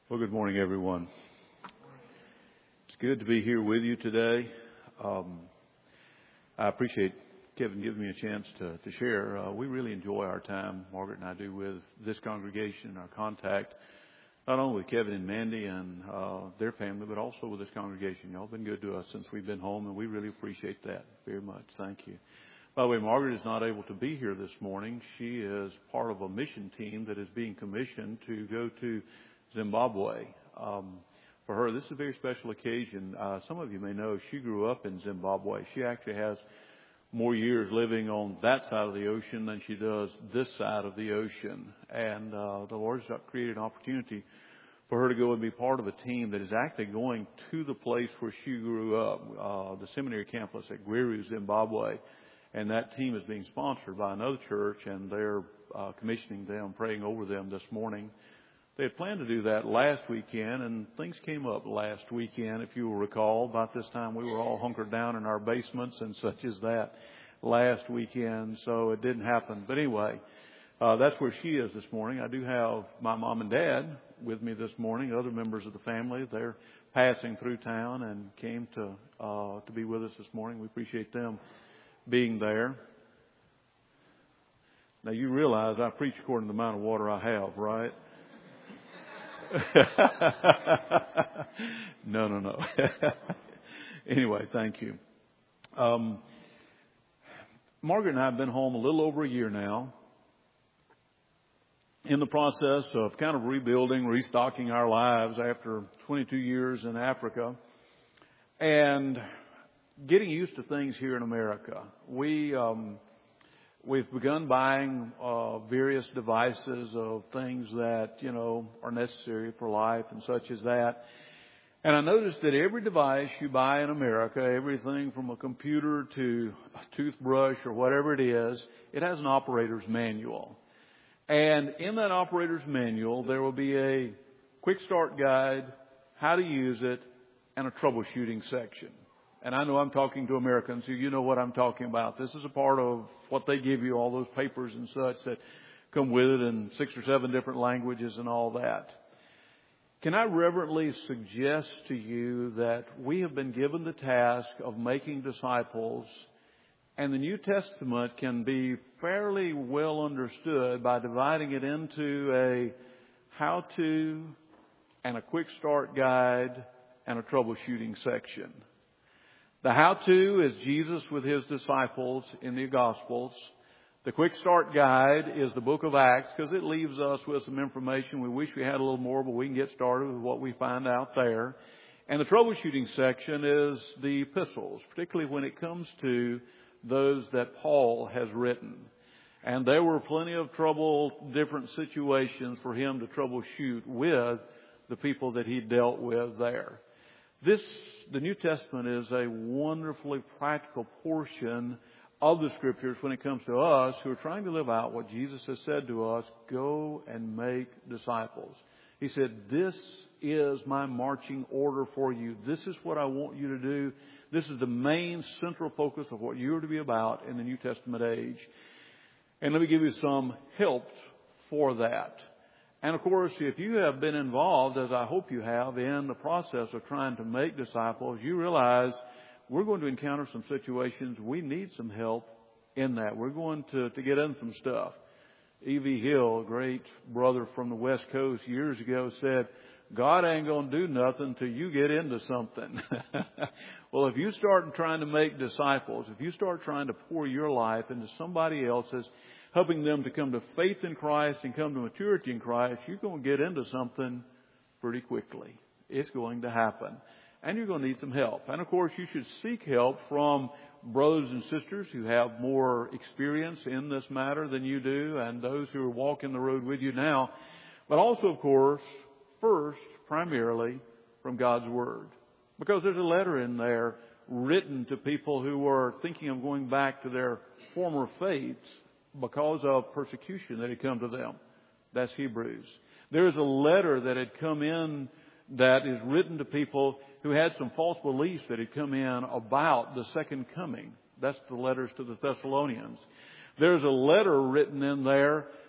Well, good morning, everyone. It's good to be here with you today. I appreciate Kevin giving me a chance to share. We really enjoy our time, Margaret and I do, with this congregation, our contact, not only with Kevin and Mandy and their family, but also with this congregation. Y'all have been good to us since we've been home, and we really appreciate that very much. Thank you. By the way, Margaret is not able to be here this morning. She is part of a mission team that is being commissioned to go to Zimbabwe. For her, this is a very special occasion. Some of you may know she grew up in Zimbabwe. She actually has more years living on that side of the ocean than she does this side of the ocean. And the Lord's created an opportunity for her to go and be part of a team that is actually going to the place where she grew up, the seminary campus at Gweru, Zimbabwe. And that team is being sponsored by another church, and they're commissioning them, praying over them this morning. They had planned to do that last weekend, and things came up last weekend, if you will recall. About this time, we were all hunkered down in our basements and such as that last weekend, so it didn't happen. But anyway, that's where she is this morning. I do have my mom and dad with me this morning, other members of the family. They're passing through town and came to be with us this morning. We appreciate them being there. Now, you realize I preach according to the amount of water I have, right? No. Anyway, thank you. Margaret and I have been home a little over a year now, in the process of kind of rebuilding, restocking our lives after 22 years in Africa, and getting used to things here in America. We've begun buying various devices of things that, are necessary for life and such as that. And I noticed that every device you buy in America, everything from a computer to a toothbrush or whatever it is, it has an operator's manual. And in that operator's manual, there will be a quick start guide, how to use it, and a troubleshooting section. And I know I'm talking to Americans, so you know what I'm talking about. This is a part of what they give you, all those papers and such that come with it in 6 or 7 different languages and all that. Can I reverently suggest to you that we have been given the task of making disciples, and the New Testament can be fairly well understood by dividing it into a how-to and a quick start guide and a troubleshooting section. The how-to is Jesus with his disciples in the Gospels. The quick start guide is the book of Acts, because it leaves us with some information. We wish we had a little more, but we can get started with what we find out there. And the troubleshooting section is the epistles, particularly when it comes to those that Paul has written. And there were plenty of different situations for him to troubleshoot with the people that he dealt with there. The New Testament is a wonderfully practical portion of the Scriptures when it comes to us who are trying to live out what Jesus has said to us, go and make disciples. He said, this is my marching order for you. This is what I want you to do. This is the main central focus of what you are to be about in the New Testament age. And let me give you some help for that. And of course, if you have been involved, as I hope you have, in the process of trying to make disciples, you realize we're going to encounter some situations we need some help in that. We're going to get in some stuff. E.V. Hill, a great brother from the West Coast years ago, said, God ain't going to do nothing till you get into something. Well, if you start trying to make disciples, if you start trying to pour your life into somebody else's, helping them to come to faith in Christ and come to maturity in Christ, you're going to get into something pretty quickly. It's going to happen. And you're going to need some help. And of course, you should seek help from brothers and sisters who have more experience in this matter than you do, and those who are walking the road with you now. But also, of course, first, primarily, from God's Word. Because there's a letter in there written to people who are thinking of going back to their former faiths because of persecution that had come to them. That's Hebrews. There's a letter that had come in that is written to people who had some false beliefs that had come in about the second coming. That's the letters to the Thessalonians. There's a letter written in there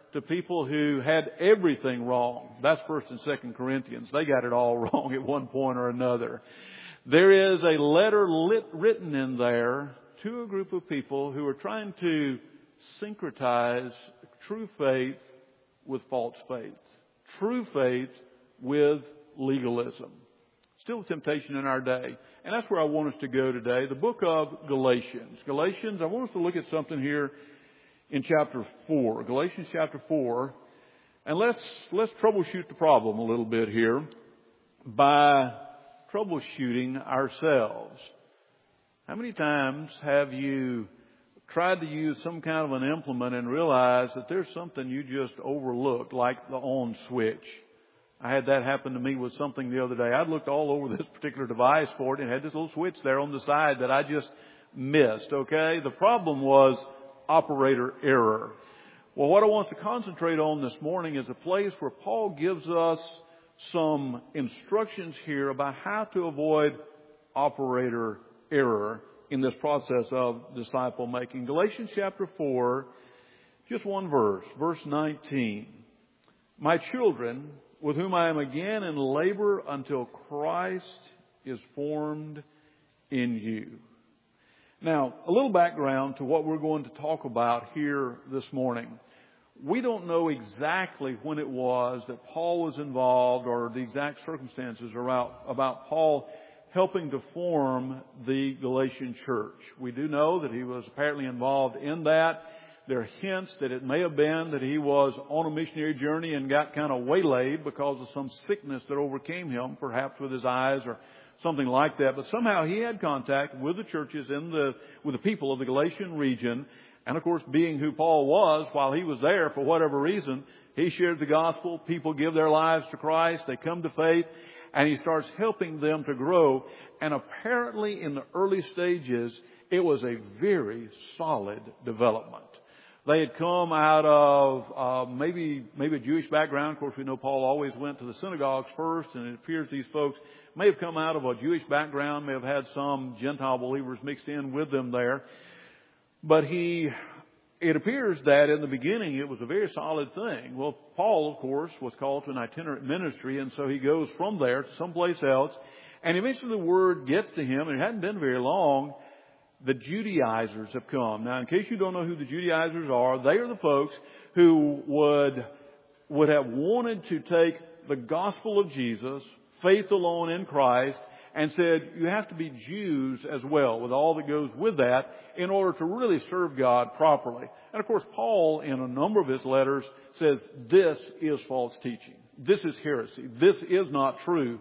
to people who had everything wrong. That's 1st and 2nd Corinthians. They got it all wrong at one point or another. There is a letter written in there to a group of people who are trying to syncretize true faith with false faith. True faith with legalism. Still a temptation in our day. And that's where I want us to go today. The book of Galatians. Galatians, I want us to look at something here in chapter 4. Galatians chapter 4. And let's troubleshoot the problem a little bit here by troubleshooting ourselves. How many times have you tried to use some kind of an implement and realized that there's something you just overlooked, like the on switch? I had that happen to me with something the other day. I looked all over this particular device for it and it had this little switch there on the side that I just missed, okay? The problem was operator error. Well, what I want to concentrate on this morning is a place where Paul gives us some instructions here about how to avoid operator error in this process of disciple making. Galatians chapter 4, just one verse, verse 19. My children, with whom I am again in labor until Christ is formed in you. Now, a little background to what we're going to talk about here this morning. We don't know exactly when it was that Paul was involved or the exact circumstances about Paul helping to form the Galatian church. We do know that he was apparently involved in that. There are hints that it may have been that he was on a missionary journey and got kind of waylaid because of some sickness that overcame him, perhaps with his eyes or something like that. But somehow he had contact with the churches with the people of the Galatian region. And of course, being who Paul was, while he was there for whatever reason, he shared the gospel. People give their lives to Christ. They come to faith. And he starts helping them to grow. And apparently in the early stages, it was a very solid development. They had come out of maybe a Jewish background. Of course, we know Paul always went to the synagogues first, and it appears these folks may have come out of a Jewish background, may have had some Gentile believers mixed in with them there. But it appears that in the beginning it was a very solid thing. Well, Paul, of course, was called to an itinerant ministry, and so he goes from there to someplace else. And eventually the word gets to him, and it hadn't been very long. The Judaizers have come. Now, in case you don't know who the Judaizers are, they are the folks who would have wanted to take the gospel of Jesus, faith alone in Christ, and said you have to be Jews as well, with all that goes with that, in order to really serve God properly. And of course, Paul, in a number of his letters, says this is false teaching. This is heresy. This is not true.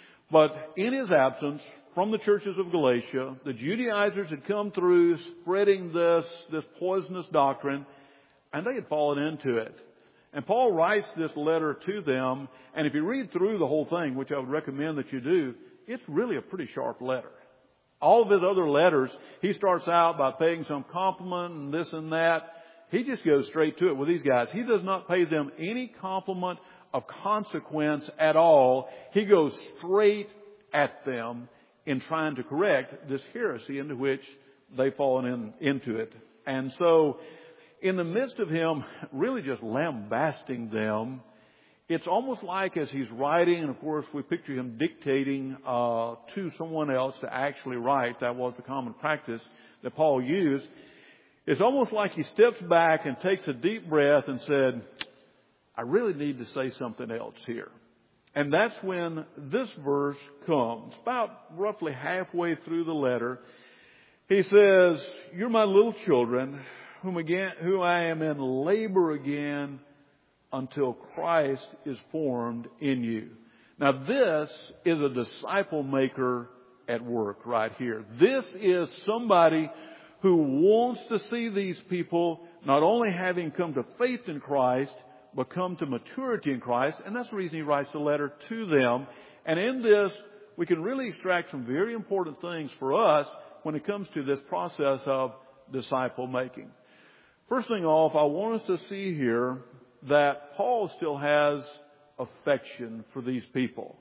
But in his absence, from the churches of Galatia, the Judaizers had come through spreading this poisonous doctrine, and they had fallen into it. And Paul writes this letter to them, and if you read through the whole thing, which I would recommend that you do, it's really a pretty sharp letter. All of his other letters, he starts out by paying some compliment and this and that. He just goes straight to it with these guys. He does not pay them any compliment of consequence at all. He goes straight at them in trying to correct this heresy into which they've fallen into it. And so, in the midst of him really just lambasting them, it's almost like as he's writing, and of course we picture him dictating to someone else to actually write. That was the common practice that Paul used. It's almost like he steps back and takes a deep breath and said, I really need to say something else here. And that's when this verse comes. About roughly halfway through the letter, he says, you're my little children, who I am in labor again until Christ is formed in you. Now this is a disciple maker at work right here. This is somebody who wants to see these people not only having come to faith in Christ, but come to maturity in Christ. And that's the reason he writes the letter to them. And in this, we can really extract some very important things for us when it comes to this process of disciple making. First thing off, I want us to see here that Paul still has affection for these people.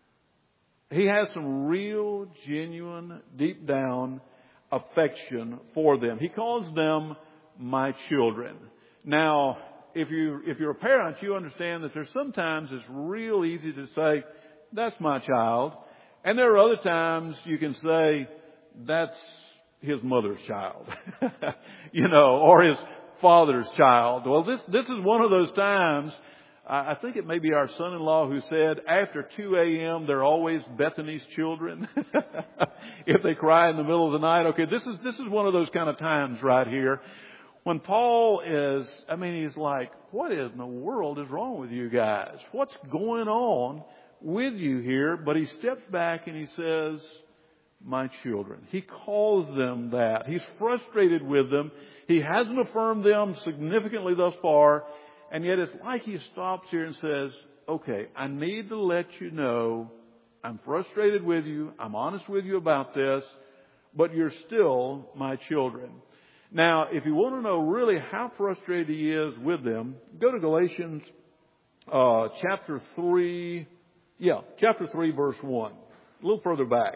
He has some real, genuine, deep down affection for them. He calls them my children. Now, if you're a parent, you understand that there's sometimes it's real easy to say, that's my child. And there are other times you can say, that's his mother's child, or his father's child. Well, this is one of those times. I think it may be our son-in-law who said, after 2 a.m., they're always Bethany's children. If they cry in the middle of the night. Okay, this is one of those kind of times right here. When Paul he's like, what in the world is wrong with you guys? What's going on with you here? But he steps back and he says, my children. He calls them that. He's frustrated with them. He hasn't affirmed them significantly thus far. And yet it's like he stops here and says, okay, I need to let you know I'm frustrated with you. I'm honest with you about this, but you're still my children. Now, if you want to know really how frustrated he is with them, go to Galatians chapter 3, verse 1. A little further back.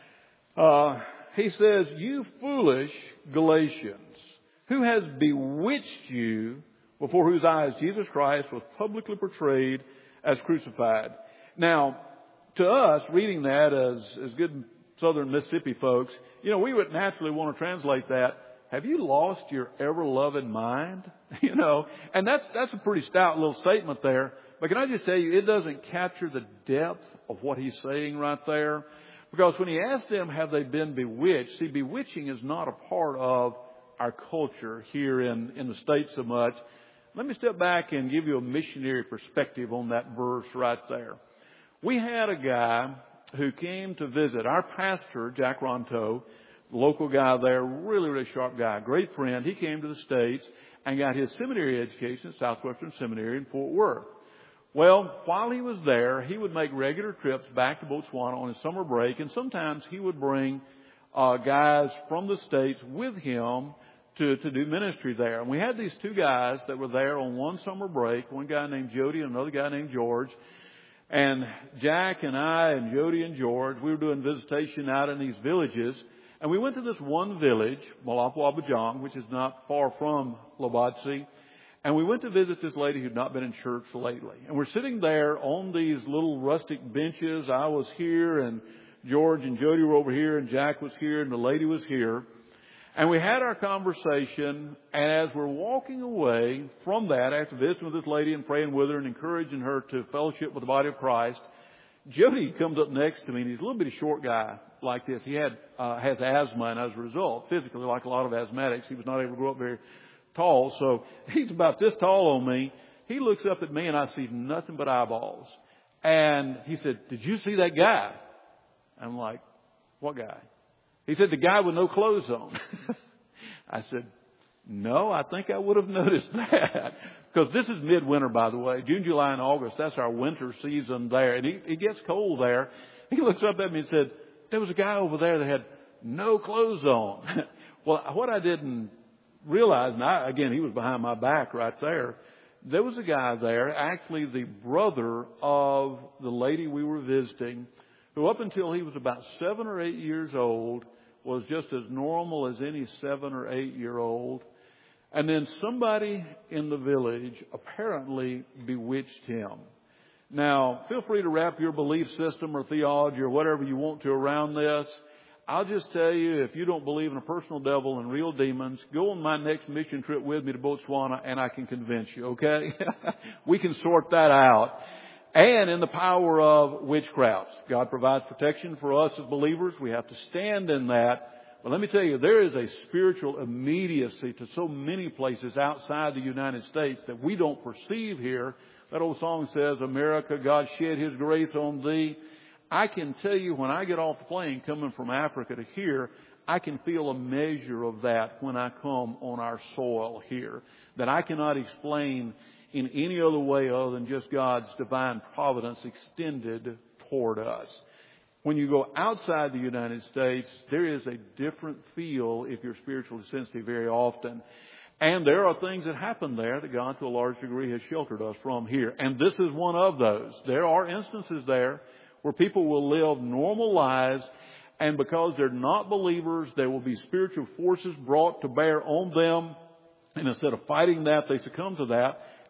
He says, you foolish Galatians, who has bewitched you, before whose eyes Jesus Christ was publicly portrayed as crucified. Now, to us, reading that as good southern Mississippi folks, we would naturally want to translate that, have you lost your ever-loving mind? And that's a pretty stout little statement there. But can I just tell you, it doesn't capture the depth of what he's saying right there. Because when he asked them, have they been bewitched? See, bewitching is not a part of our culture here in the States so much. Let me step back and give you a missionary perspective on that verse right there. We had a guy who came to visit our pastor, Jack Ronto, local guy there, really, really sharp guy, great friend. He came to the States and got his seminary education at Southwestern Seminary in Fort Worth. Well, while he was there, he would make regular trips back to Botswana on his summer break, and sometimes he would bring guys from the States with him to do ministry there. And we had these two guys that were there on one summer break, one guy named Jody and another guy named George. And Jack and I and Jody and George, we were doing visitation out in these villages. And we went to this one village, Malapu Abajang, which is not far from Lobatse. And we went to visit this lady who'd not been in church lately. And we're sitting there on these little rustic benches. I was here and George and Jody were over here and Jack was here and the lady was here. And we had our conversation, and as we're walking away from that, after visiting with this lady and praying with her and encouraging her to fellowship with the body of Christ, Jody comes up next to me, and he's a little bitty short guy like this. He has asthma, and as a result, physically, like a lot of asthmatics, he was not able to grow up very tall. So he's about this tall on me. He looks up at me, and I see nothing but eyeballs. And he said, did you see that guy? I'm like, what guy? He said, the guy with no clothes on. I said, no, I think I would have noticed that. Because this is midwinter, by the way. June, July, and August, that's our winter season there. And it gets cold there. He looks up at me and said, there was a guy over there that had no clothes on. Well, what I didn't realize, and again, he was behind my back right there. There was a guy there, actually the brother of the lady we were visiting, who up until he was about 7 or 8 years old was just as normal as any 7 or 8 year old. And then somebody in the village apparently bewitched him. Now, feel free to wrap your belief system or theology or whatever you want to around this. I'll just tell you, if you don't believe in a personal devil and real demons, go on my next mission trip with me to Botswana and I can convince you, okay? We can sort that out. And in the power of witchcraft. God provides protection for us as believers. We have to stand in that. But let me tell you, there is a spiritual immediacy to so many places outside the United States that we don't perceive here. That old song says, America, God shed His grace on thee. I can tell you when I get off the plane coming from Africa to here, I can feel a measure of that when I come on our soil here that I cannot explain in any other way other than just God's divine providence extended toward us. When you go outside the United States, there is a different feel if you're spiritually sensitive very often. And there are things that happen there that God to a large degree has sheltered us from here. And this is one of those. There are instances there where people will live normal lives, and because they're not believers, there will be spiritual forces brought to bear on them. And instead of fighting that, they succumb to that.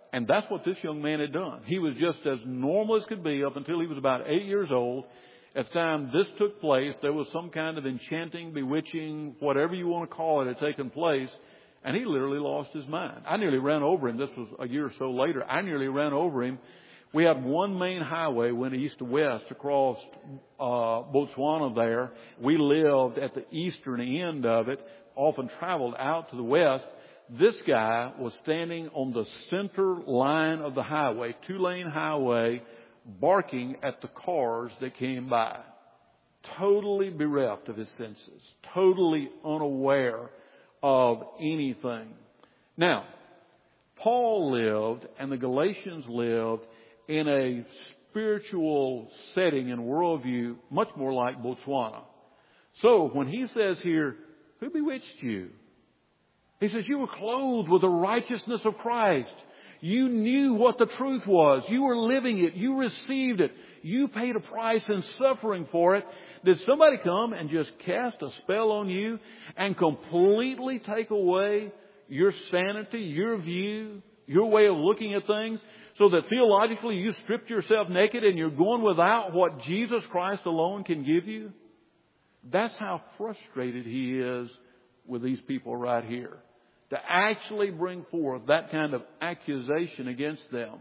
And that's what this young man had done. He was just as normal as could be up until he was about 8 years old. At the time this took place, there was some kind of enchanting, bewitching, whatever you want to call it, had taken place. And he literally lost his mind. I nearly ran over him. This was a year or so later. I nearly ran over him. We had one main highway went east to west across Botswana there. We lived at the eastern end of it, often traveled out to the west. This guy was standing on the center line of the highway, 2-lane highway, barking at the cars that came by. Totally bereft of his senses. Totally unaware of anything. Now, Paul lived and the Galatians lived in a spiritual setting and worldview much more like Botswana. So when he says here, who bewitched you? He says, you were clothed with the righteousness of Christ. You knew what the truth was. You were living it. You received it. You paid a price in suffering for it. Did somebody come and just cast a spell on you and completely take away your sanity, your view, your way of looking at things, so that theologically you stripped yourself naked and you're going without what Jesus Christ alone can give you? That's how frustrated he is with these people right here. To actually bring forth that kind of accusation against them.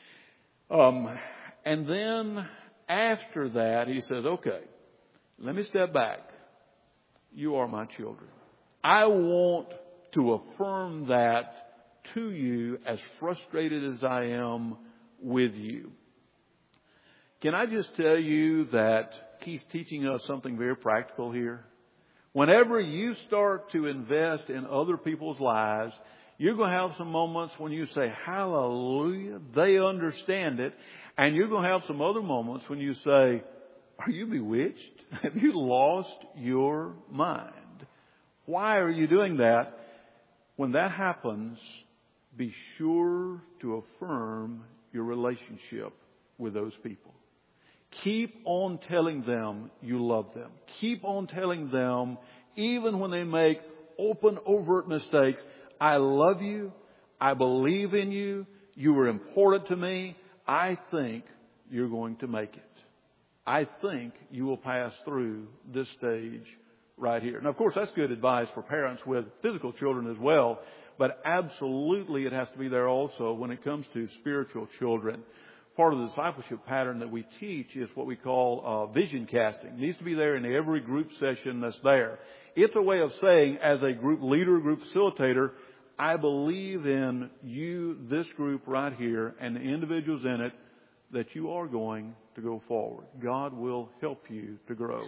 And then after that, he says, okay, let me step back. You are my children. I want to affirm that to you as frustrated as I am with you. Can I just tell you that he's teaching us something very practical here? Whenever you start to invest in other people's lives, you're going to have some moments when you say, hallelujah, they understand it. And you're going to have some other moments when you say, are you bewitched? Have you lost your mind? Why are you doing that? When that happens, be sure to affirm your relationship with those people. Keep on telling them you love them. Keep on telling them, even when they make open, overt mistakes, I love you. I believe in you. You are important to me. I think you're going to make it. I think you will pass through this stage right here. Now, of course, that's good advice for parents with physical children as well. But absolutely it has to be there also when it comes to spiritual children. Part of the discipleship pattern that we teach is what we call vision casting. It needs to be there in every group session that's there. It's a way of saying, as a group leader, group facilitator, I believe in you, this group right here, and the individuals in it, that you are going to go forward. God will help you to grow.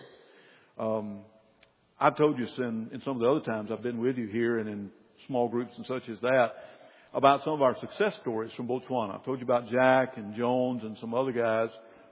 I've told you in some of the other times I've been with you here and in small groups and such as that, about some of our success stories from Botswana. I've told you about Jack and Jones and some other guys.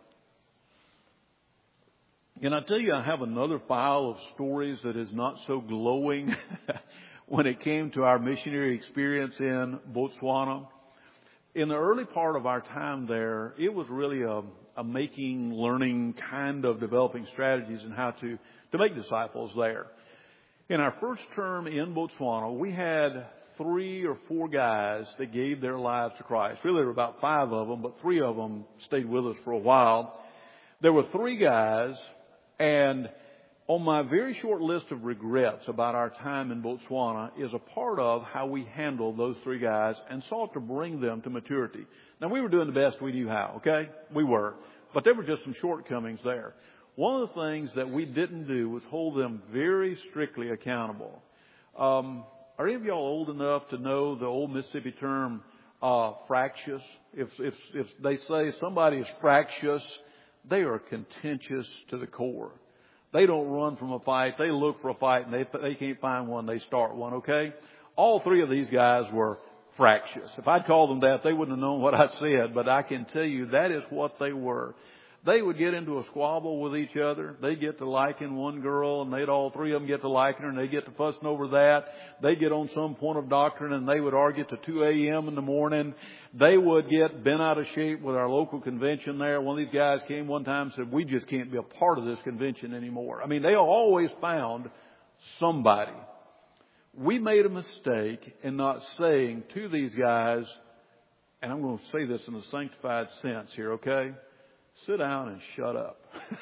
And I tell you, I have another file of stories that is not so glowing when it came to our missionary experience in Botswana. In the early part of our time there, it was really a making, learning, kind of developing strategies and how to make disciples there. In our first term in Botswana, we had 3 or 4 guys that gave their lives to Christ. Really, there were about 5 of them, but 3 of them stayed with us for a while. There were 3 guys, and on my very short list of regrets about our time in Botswana is a part of how we handled those 3 guys and sought to bring them to maturity. Now, we were doing the best we knew how, okay? We were. But there were just some shortcomings there. One of the things that we didn't do was hold them very strictly accountable. Are any of y'all old enough to know the old Mississippi term, fractious? If they say somebody is fractious, they are contentious to the core. They don't run from a fight. They look for a fight, and they can't find one. They start one, okay? All 3 of these guys were fractious. If I'd called them that, they wouldn't have known what I said, but I can tell you that is what they were. They would get into a squabble with each other. They'd get to liking one girl, and they'd all 3 of them get to liking her, and they'd get to fussing over that. They'd get on some point of doctrine, and they would argue to 2 a.m. in the morning. They would get bent out of shape with our local convention there. One of these guys came one time and said, we just can't be a part of this convention anymore. I mean, they always found somebody. We made a mistake in not saying to these guys, and I'm going to say this in a sanctified sense here, okay? Sit down and shut up.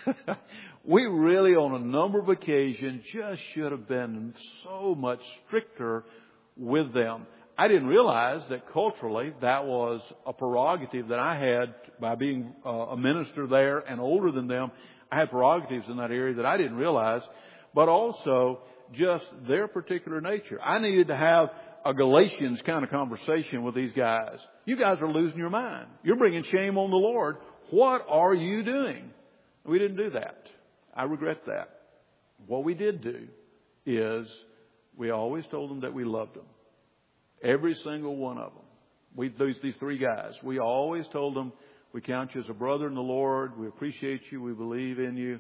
We really, on a number of occasions, just should have been so much stricter with them. I didn't realize that culturally that was a prerogative that I had by being a minister there and older than them. I had prerogatives in that area that I didn't realize, but also just their particular nature. I needed to have a Galatians kind of conversation with these guys. You guys are losing your mind. You're bringing shame on the Lord. What are you doing? We didn't do that. I regret that. What we did do is we always told them that we loved them. Every single one of them. These three guys. We always told them, we count you as a brother in the Lord. We appreciate you. We believe in you.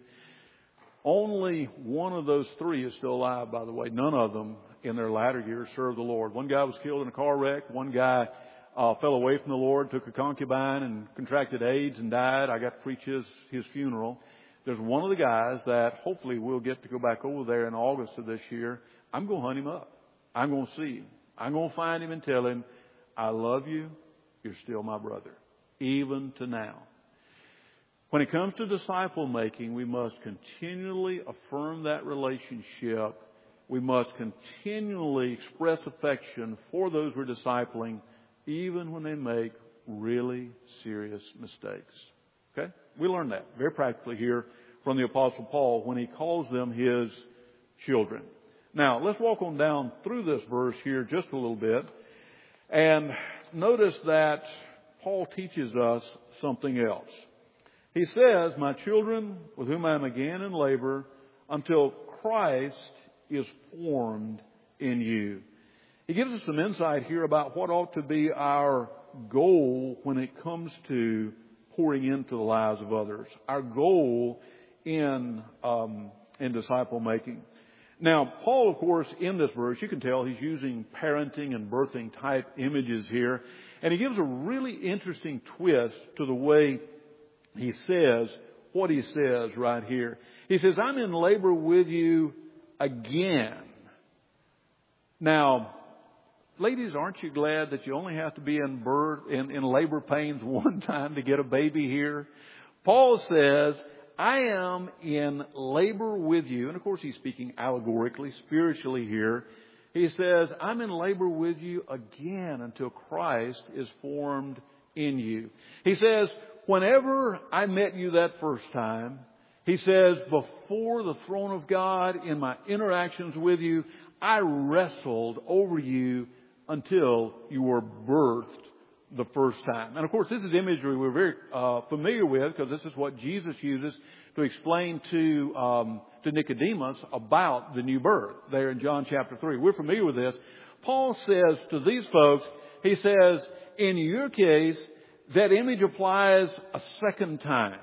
Only one of those three is still alive, by the way. None of them in their latter years served the Lord. One guy was killed in a car wreck. One guy fell away from the Lord, took a concubine and contracted AIDS and died. I got to preach his funeral. There's one of the guys that hopefully we'll get to go back over there in August of this year. I'm going to hunt him up. I'm going to see him. I'm going to find him and tell him, I love you. You're still my brother, even to now. When it comes to disciple making, we must continually affirm that relationship. We must continually express affection for those we're discipling, even when they make really serious mistakes. Okay? We learn that very practically here from the Apostle Paul when he calls them his children. Now, let's walk on down through this verse here just a little bit. And notice that Paul teaches us something else. He says, my children, with whom I am again in labor, until Christ is formed in you. He gives us some insight here about what ought to be our goal when it comes to pouring into the lives of others. Our goal in disciple making. Now, Paul, of course, in this verse, you can tell he's using parenting and birthing type images here. And he gives a really interesting twist to the way he says what he says right here. He says, I'm in labor with you again. Now, ladies, aren't you glad that you only have to be in labor pains one time to get a baby here? Paul says, I am in labor with you. And of course, he's speaking allegorically, spiritually here. He says, I'm in labor with you again until Christ is formed in you. He says, whenever I met you that first time, he says, before the throne of God, in my interactions with you, I wrestled over you until you were birthed the first time. And of course, this is imagery we're very familiar with, because this is what Jesus uses to explain to Nicodemus about the new birth there in John chapter 3. We're familiar with this. Paul says to these folks, he says, in your case, that image applies a second time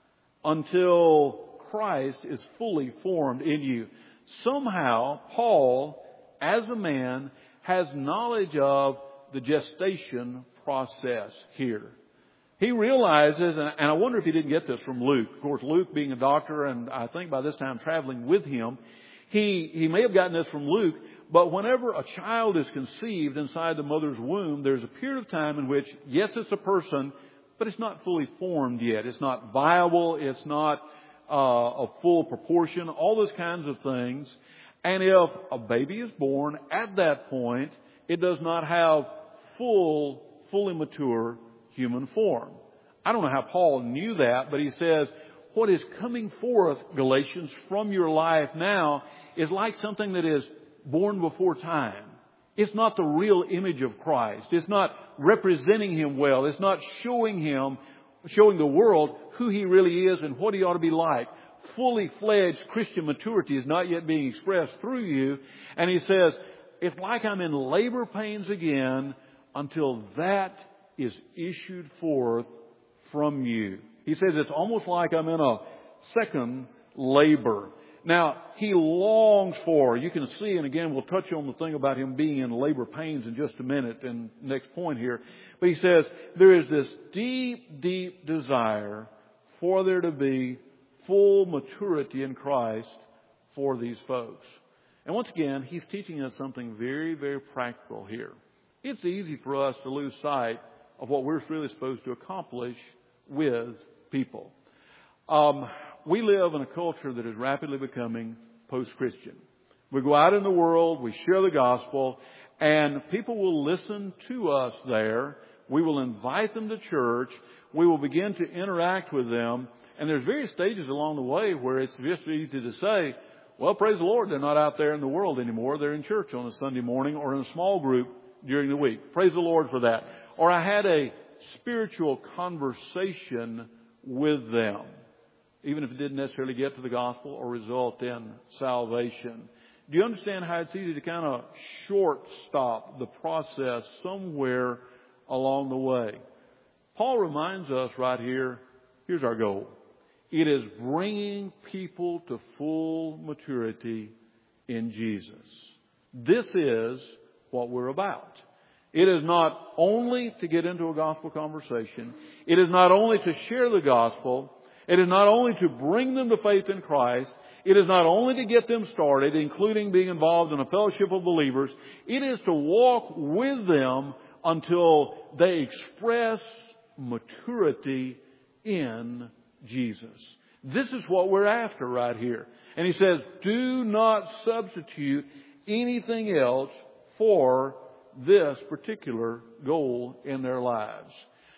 until Christ is fully formed in you. Somehow, Paul, as a man, has knowledge of the gestation process here. He realizes, and I wonder if he didn't get this from Luke. Of course, Luke being a doctor and I think by this time traveling with him, he may have gotten this from Luke, but whenever a child is conceived inside the mother's womb, there's a period of time in which, yes, it's a person, but it's not fully formed yet. It's not viable. It's not a full proportion, all those kinds of things. And if a baby is born at that point, it does not have fully mature human form. I don't know how Paul knew that, but he says, what is coming forth, Galatians, from your life now is like something that is born before time. It's not the real image of Christ. It's not representing Him well. It's not showing the world who He really is and what He ought to be like. Fully fledged Christian maturity is not yet being expressed through you. And he says, it's like I'm in labor pains again until that is issued forth from you. He says it's almost like I'm in a second labor. Now, he longs for, you can see, and again, we'll touch on the thing about him being in labor pains in just a minute and next point here. But he says there is this deep, deep desire for there to be full maturity in Christ for these folks. And once again, he's teaching us something very, very practical here. It's easy for us to lose sight of what we're really supposed to accomplish with people. We live in a culture that is rapidly becoming post-Christian. We go out in the world, we share the gospel, and people will listen to us there. We will invite them to church. We will begin to interact with them. And there's various stages along the way where it's just easy to say, well, praise the Lord, they're not out there in the world anymore. They're in church on a Sunday morning or in a small group during the week. Praise the Lord for that. Or I had a spiritual conversation with them, even if it didn't necessarily get to the gospel or result in salvation. Do you understand how it's easy to kind of short stop the process somewhere along the way? Paul reminds us right here, here's our goal. It is bringing people to full maturity in Jesus. This is what we're about. It is not only to get into a gospel conversation. It is not only to share the gospel. It is not only to bring them to faith in Christ. It is not only to get them started, including being involved in a fellowship of believers. It is to walk with them until they express maturity in Jesus. This is what we're after right here. And he says, do not substitute anything else for this particular goal in their lives.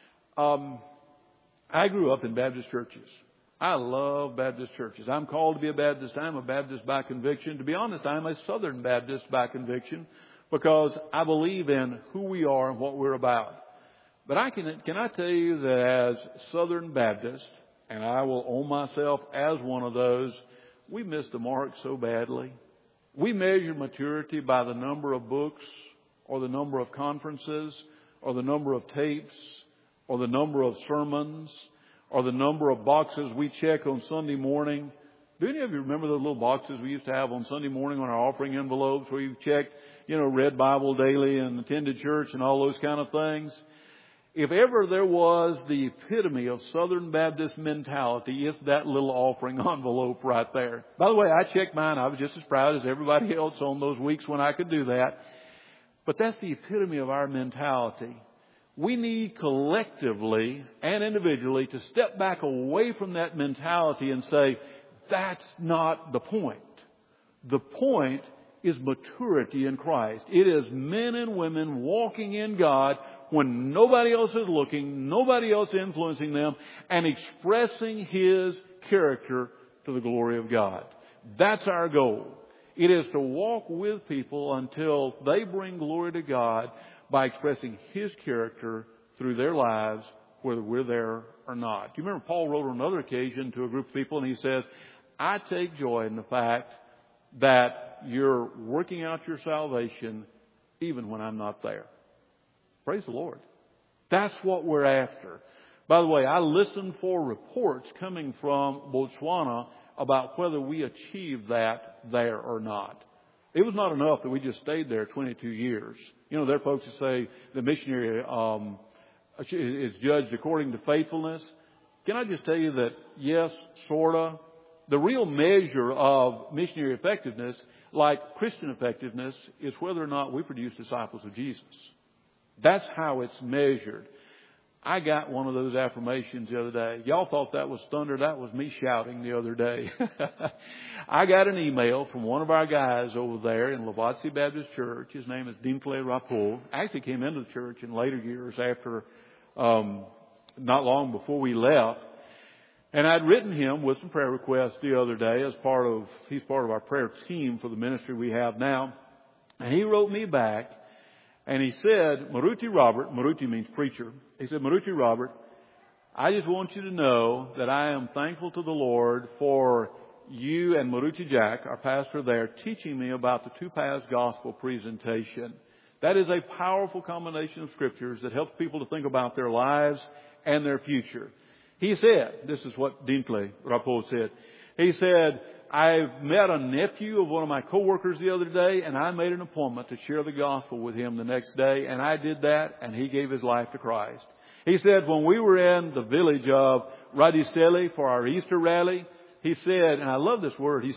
I grew up in Baptist churches. I love Baptist churches. I'm called to be a Baptist. I'm a Baptist by conviction. To be honest, I'm a Southern Baptist by conviction because I believe in who we are and what we're about. But can I tell you that as Southern Baptist, and I will own myself as one of those, we missed the mark so badly. We measure maturity by the number of books or the number of conferences or the number of tapes or the number of sermons or the number of boxes we check on Sunday morning. Do any of you remember the little boxes we used to have on Sunday morning on our offering envelopes where you checked, read Bible daily and attended church and all those kind of things? If ever there was the epitome of Southern Baptist mentality, it's that little offering envelope right there. By the way, I checked mine. I was just as proud as everybody else on those weeks when I could do that. But that's the epitome of our mentality. We need collectively and individually to step back away from that mentality and say, that's not the point. The point is maturity in Christ. It is men and women walking in God when nobody else is looking, nobody else influencing them, and expressing His character to the glory of God. That's our goal. It is to walk with people until they bring glory to God by expressing His character through their lives, whether we're there or not. Do you remember Paul wrote on another occasion to a group of people, and he says, I take joy in the fact that you're working out your salvation even when I'm not there. Praise the Lord. That's what we're after. By the way, I listened for reports coming from Botswana about whether we achieved that there or not. It was not enough that we just stayed there 22 years. There are folks who say the missionary is judged according to faithfulness. Can I just tell you that, yes, sort of. The real measure of missionary effectiveness, like Christian effectiveness, is whether or not we produce disciples of Jesus. That's how it's measured. I got one of those affirmations the other day. Y'all thought that was thunder. That was me shouting the other day. I got an email from one of our guys over there in Lovatsi Baptist Church. His name is Dintle Rapol. Actually came into the church in later years after, not long before we left. And I'd written him with some prayer requests the other day he's part of our prayer team for the ministry we have now. And he wrote me back. And he said, Maruti Robert, Maruti means preacher. He said, Maruti Robert, I just want you to know that I am thankful to the Lord for you and Maruti Jack, our pastor there, teaching me about the Two Paths Gospel presentation. That is a powerful combination of scriptures that helps people to think about their lives and their future. He said, this is what Dintle Rapol said. He said, I met a nephew of one of my coworkers the other day, and I made an appointment to share the gospel with him the next day, and I did that, and he gave his life to Christ. He said, when we were in the village of Radiceli for our Easter rally, he said, and I love this word, he said,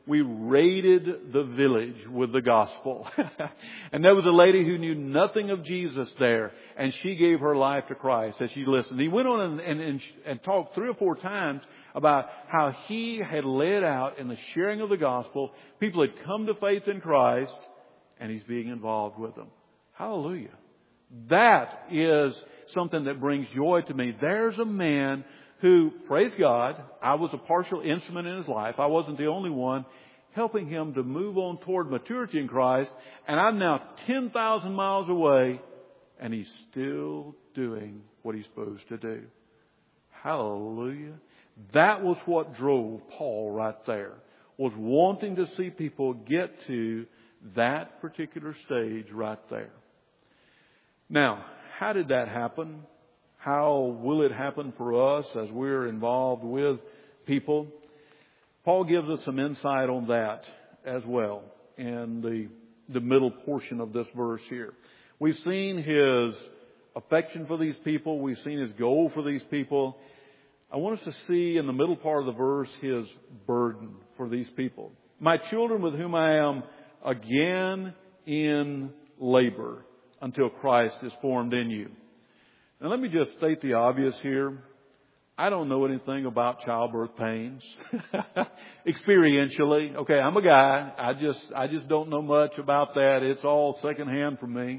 we raided the village with the gospel. And there was a lady who knew nothing of Jesus there, and she gave her life to Christ as she listened. He went on and talked 3 or 4 times about how he had led out in the sharing of the gospel. People had come to faith in Christ, and he's being involved with them. Hallelujah. That is something that brings joy to me. There's a man who, praise God, I was a partial instrument in his life. I wasn't the only one, helping him to move on toward maturity in Christ. And I'm now 10,000 miles away, and he's still doing what he's supposed to do. Hallelujah. That was what drove Paul right there, was wanting to see people get to that particular stage right there. Now, how did that happen? How will it happen for us as we're involved with people? Paul gives us some insight on that as well in the middle portion of this verse here. We've seen his affection for these people. We've seen his goal for these people. I want us to see in the middle part of the verse his burden for these people. My children, with whom I am again in labor until Christ is formed in you. Now let me just state the obvious here. I don't know anything about childbirth pains. Experientially. Okay, I'm a guy. I just don't know much about that. It's all secondhand for me.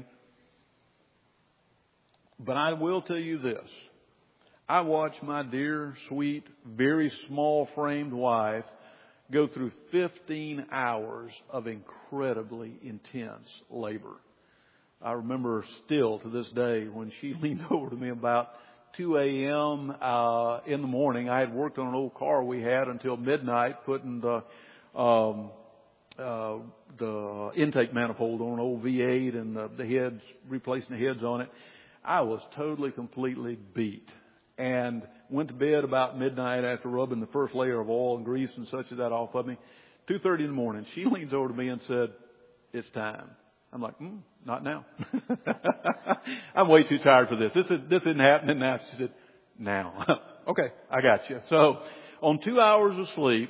But I will tell you this. I watched my dear, sweet, very small-framed wife go through 15 hours of incredibly intense labor. I remember still to this day when she leaned over to me about 2 a.m. In the morning. I had worked on an old car we had until midnight, putting the intake manifold on an old V8 and the heads, replacing the heads on it. I was totally, completely beat. And went to bed about midnight after rubbing the first layer of oil and grease and such of that off of me. 2:30 in the morning, she leans over to me and said, "It's time." I'm like, not now. I'm way too tired for this. This isn't happening now. She said, now. Okay, I got you. So on 2 hours of sleep,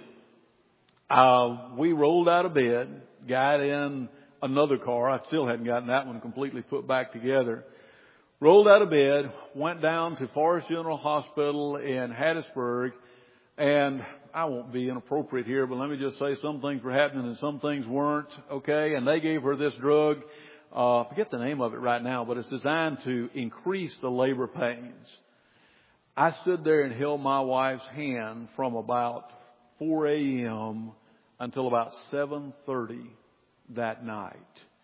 we rolled out of bed, got in another car. I still hadn't gotten that one completely put back together. Rolled out of bed, went down to Forest General Hospital in Hattiesburg, and I won't be inappropriate here, but let me just say some things were happening and some things weren't, okay? And they gave her this drug, I forget the name of it right now, but it's designed to increase the labor pains. I stood there and held my wife's hand from about 4 a.m. until about 7:30 that night.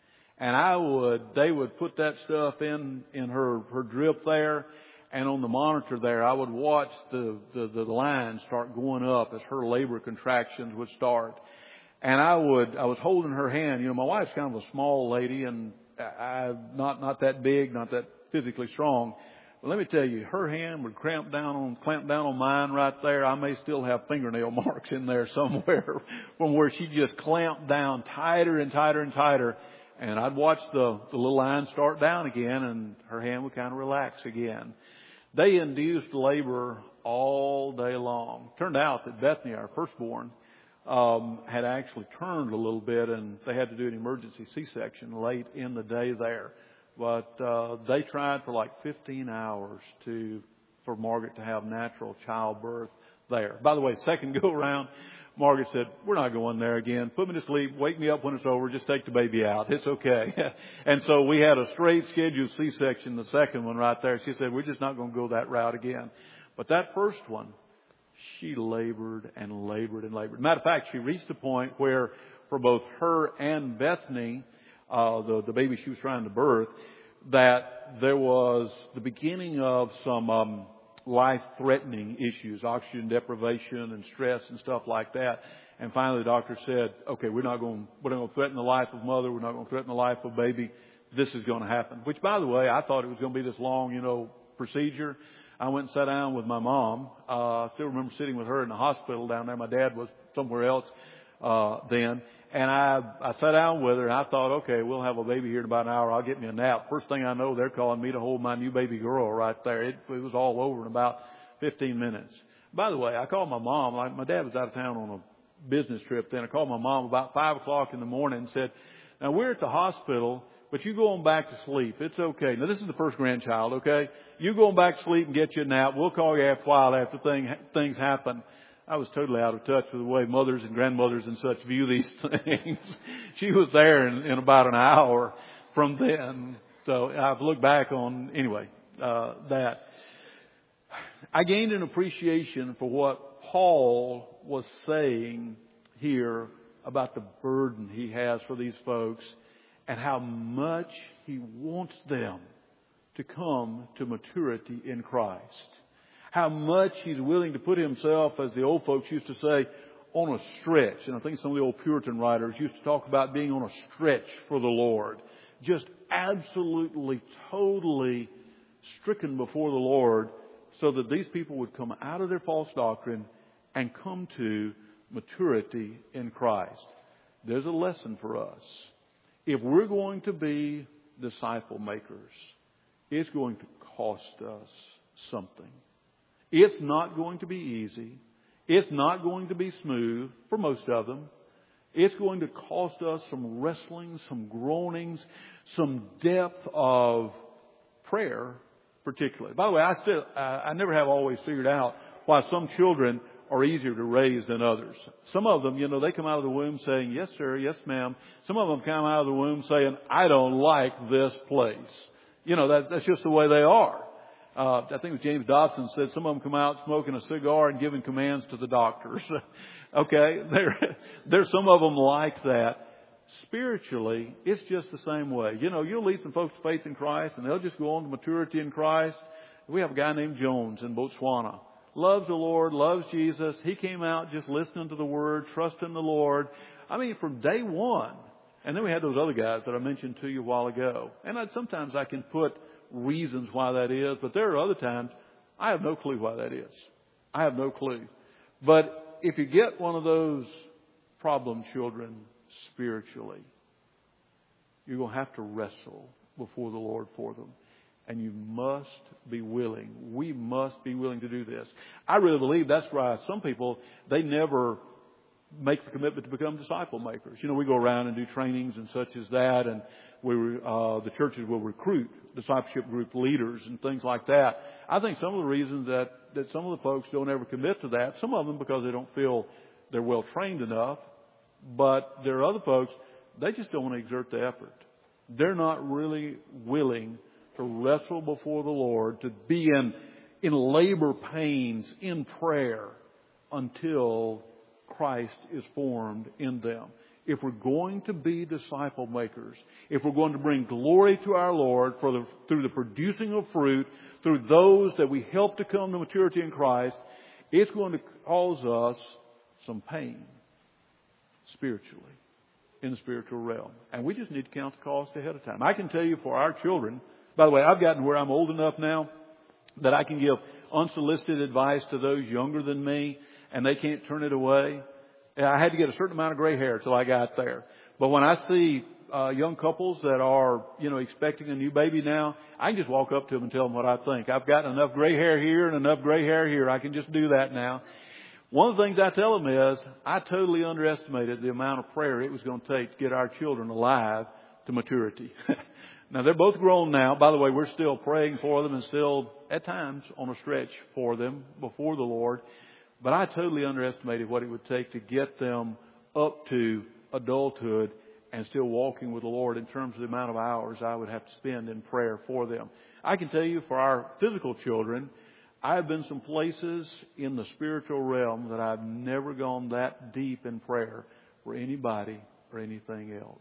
And they would put that stuff in her drip there, and on the monitor there, I would watch the line start going up as her labor contractions would start. And I was holding her hand. You know, my wife's kind of a small lady, and not that big, not that physically strong. But let me tell you, her hand would clamp down on mine right there. I may still have fingernail marks in there somewhere from where she just clamped down tighter and tighter and tighter. And I'd watch the little line start down again, and her hand would kind of relax again. They induced labor all day long. Turned out that Bethany, our firstborn, had actually turned a little bit, and they had to do an emergency C-section late in the day there. But they tried for like 15 hours for Margaret to have natural childbirth there. By the way, second go around, Margaret said, "We're not going there again. Put me to sleep. Wake me up when it's over. Just take the baby out. It's okay." And so we had a straight scheduled C-section, the second one right there. She said, "We're just not going to go that route again." But that first one, she labored and labored and labored. Matter of fact, she reached a point where for both her and Bethany, the baby she was trying to birth, that there was the beginning of some life-threatening issues, oxygen deprivation and stress and stuff like that. And finally the doctor said, okay, we're not going to threaten the life of mother. We're not going to threaten the life of baby. This is going to happen. Which, by the way, I thought it was going to be this long, procedure. I went and sat down with my mom. I still remember sitting with her in the hospital down there. My dad was somewhere else then. And I sat down with her, and I thought, okay, we'll have a baby here in about an hour. I'll get me a nap. First thing I know, they're calling me to hold my new baby girl right there. It was all over in about 15 minutes. By the way, I called my mom. My dad was out of town on business trip then. I called my mom about 5 o'clock in the morning and said, now we're at the hospital, but you go on back to sleep. It's okay. Now this is the first grandchild, okay? You go on back to sleep and get you a nap. We'll call you after a while after things happen. I was totally out of touch with the way mothers and grandmothers and such view these things. She was there in about an hour from then. So I've looked back on, anyway, that. I gained an appreciation for what Paul was saying here about the burden he has for these folks and how much he wants them to come to maturity in Christ. How much he's willing to put himself, as the old folks used to say, on a stretch. And I think some of the old Puritan writers used to talk about being on a stretch for the Lord. Just absolutely, totally stricken before the Lord so that these people would come out of their false doctrine and come to maturity in Christ. There's a lesson for us. If we're going to be disciple makers, it's going to cost us something. It's not going to be easy. It's not going to be smooth for most of them. It's going to cost us some wrestling, some groanings, some depth of prayer, particularly. By the way, I never have always figured out why some children are easier to raise than others. Some of them, they come out of the womb saying, yes, sir, yes, ma'am. Some of them come out of the womb saying, I don't like this place. That's just the way they are. I think it was James Dobson said some of them come out smoking a cigar and giving commands to the doctors. Okay, there's some of them like that. Spiritually, it's just the same way. You'll lead some folks to faith in Christ and they'll just go on to maturity in Christ. We have a guy named Jones in Botswana. Loves the Lord, loves Jesus. He came out just listening to the Word, trusting the Lord. From day one. And then we had those other guys that I mentioned to you a while ago. And sometimes I can put reasons why that is, but there are other times I have no clue why that is. I have no clue. But if you get one of those problem children spiritually, you're going to have to wrestle before the Lord for them. And you must be willing. We must be willing to do this. I really believe that's why some people, they never make the commitment to become disciple makers. We go around and do trainings and such as that, and the churches will recruit discipleship group leaders and things like that. I think some of the reasons that some of the folks don't ever commit to that, some of them because they don't feel they're well trained enough, but there are other folks, they just don't want to exert the effort. They're not really willing to wrestle before the Lord, to be in labor pains in prayer until Christ is formed in them. If we're going to be disciple makers, if we're going to bring glory to our Lord through the producing of fruit, through those that we help to come to maturity in Christ, it's going to cause us some pain spiritually, in the spiritual realm. And we just need to count the cost ahead of time. I can tell you for our children, by the way, I've gotten where I'm old enough now that I can give unsolicited advice to those younger than me, and they can't turn it away. I had to get a certain amount of gray hair till I got there. But when I see young couples that are, expecting a new baby now, I can just walk up to them and tell them what I think. I've got enough gray hair here and enough gray hair here. I can just do that now. One of the things I tell them is I totally underestimated the amount of prayer it was going to take to get our children alive to maturity. Now, they're both grown now. By the way, we're still praying for them and still, at times, on a stretch for them before the Lord. But I totally underestimated what it would take to get them up to adulthood and still walking with the Lord in terms of the amount of hours I would have to spend in prayer for them. I can tell you for our physical children, I have been some places in the spiritual realm that I've never gone that deep in prayer for anybody or anything else.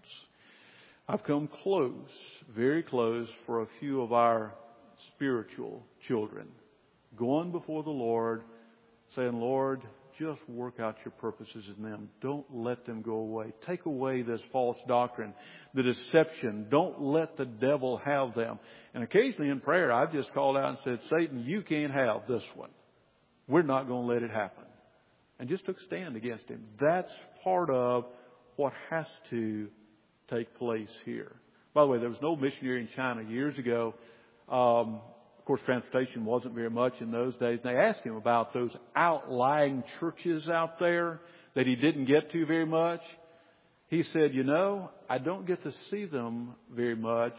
I've come close, very close, for a few of our spiritual children, going before the Lord, saying, Lord, just work out your purposes in them. Don't let them go away. Take away this false doctrine, the deception. Don't let the devil have them. And occasionally in prayer, I've just called out and said, Satan, you can't have this one. We're not going to let it happen. And just took a stand against him. That's part of what has to take place here. By the way, there was no missionary in China years ago. Of course, transportation wasn't very much in those days. And they asked him about those outlying churches out there that he didn't get to very much. He said, I don't get to see them very much,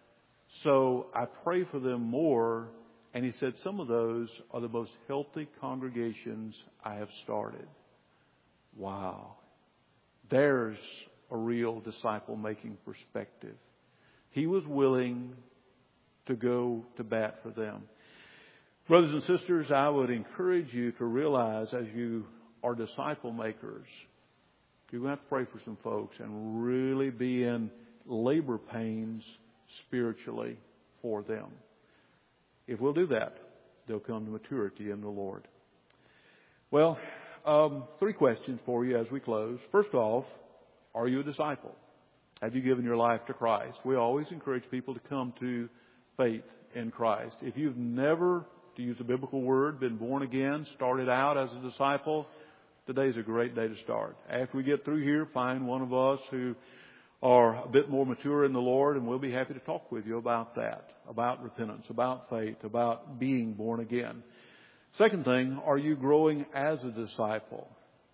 so I pray for them more. And he said, some of those are the most healthy congregations I have started. Wow. There's a real disciple-making perspective. He was willing to go to bat for them. Brothers and sisters, I would encourage you to realize as you are disciple makers, you're going to have to pray for some folks and really be in labor pains spiritually for them. If we'll do that, they'll come to maturity in the Lord. Well, 3 questions for you as we close. First off, are you a disciple? Have you given your life to Christ? We always encourage people to come to faith in Christ. If you've never, to use a biblical word, been born again, started out as a disciple, today's a great day to start. After we get through here, find one of us who are a bit more mature in the Lord, and we'll be happy to talk with you about that, about repentance, about faith, about being born again. Second thing, are you growing as a disciple?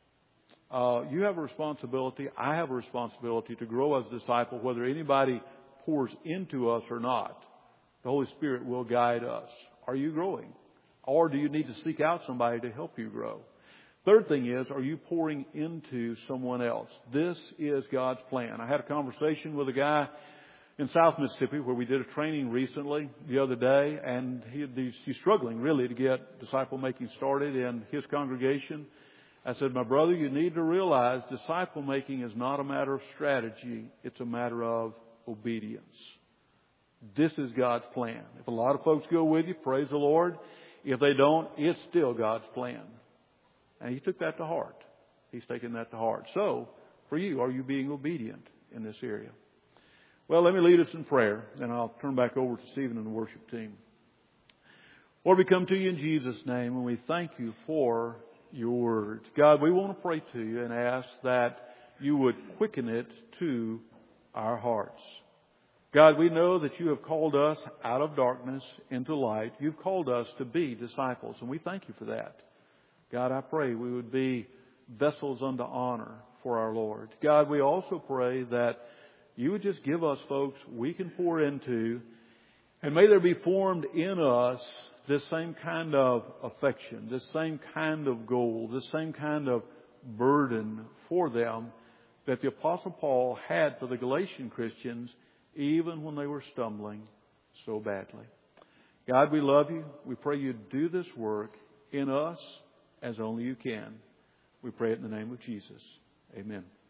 You have a responsibility, I have a responsibility to grow as a disciple, whether anybody pours into us or not. The Holy Spirit will guide us. Are you growing? Or do you need to seek out somebody to help you grow? Third thing is, are you pouring into someone else? This is God's plan. I had a conversation with a guy in South Mississippi where we did a training recently the other day, and he's struggling really to get disciple making started in his congregation. I said, my brother, you need to realize disciple making is not a matter of strategy. It's a matter of obedience. This is God's plan. If a lot of folks go with you, praise the Lord. If they don't, it's still God's plan. And he took that to heart. He's taken that to heart. So, for you, are you being obedient in this area? Well, let me lead us in prayer, and I'll turn back over to Stephen and the worship team. Lord, we come to you in Jesus' name, and we thank you for your words. God, we want to pray to you and ask that you would quicken it to our hearts. God, we know that you have called us out of darkness into light. You've called us to be disciples, and we thank you for that. God, I pray we would be vessels unto honor for our Lord. God, we also pray that you would just give us folks we can pour into, and may there be formed in us this same kind of affection, this same kind of goal, this same kind of burden for them that the Apostle Paul had for the Galatian Christians, even when they were stumbling so badly. God, we love you. We pray you do this work in us as only you can. We pray it in the name of Jesus. Amen.